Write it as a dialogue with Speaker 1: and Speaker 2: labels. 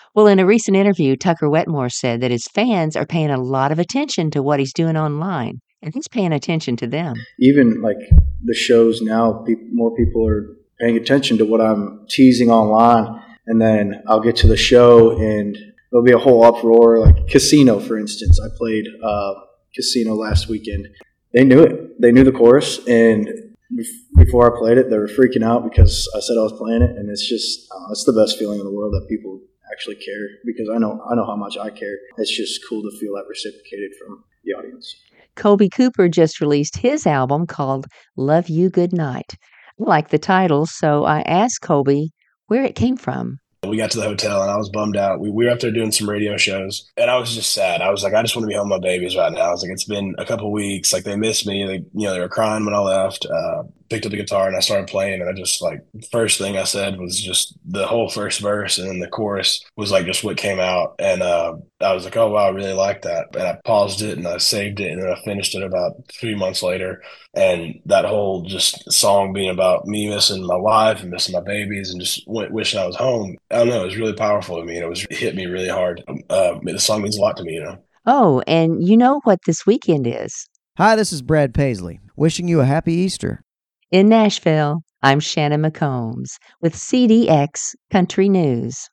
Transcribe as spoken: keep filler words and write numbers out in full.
Speaker 1: Well, in a recent interview, Tucker Wetmore said that his fans are paying a lot of attention to what he's doing online, and he's paying attention to them.
Speaker 2: Even like the shows now, pe- more people are paying attention to what I'm teasing online, and then I'll get to the show and there'll be a whole uproar. Like Casino, for instance, I played uh, Casino last weekend. They knew it. They knew the chorus, and before I played it, they were freaking out because I said I was playing it, and it's just uh, it's the best feeling in the world that people actually care, because I know I know how much I care. It's just cool to feel that reciprocated from the audience.
Speaker 1: Colby Cooper just released his album called Love You Good Night. I like the title, so I asked Colby where it came from.
Speaker 3: We got to the hotel and I was bummed out. We, we were up there doing some radio shows and I was just sad. I was like, I just want to be home with my babies right now. I was like, it's been a couple of weeks. Like they missed me. They, you know, they were crying when I left. Uh, picked up the guitar and I started playing. And I just like, first thing I said was just the whole first verse. And then the chorus was like just what came out. And uh, I was like, oh, wow, I really like that. And I paused it and I saved it. And then I finished it about three months later. And that whole just song being about me missing my wife and missing my babies and just w- wishing I was home. I don't know. It was really powerful to me. And it was it hit me really hard. Uh, the song means a lot to me, you know.
Speaker 1: Oh, and you know what this weekend is?
Speaker 4: Hi, this is Brad Paisley, wishing you a happy Easter.
Speaker 1: In Nashville, I'm Shannon McCombs with C D X Country News.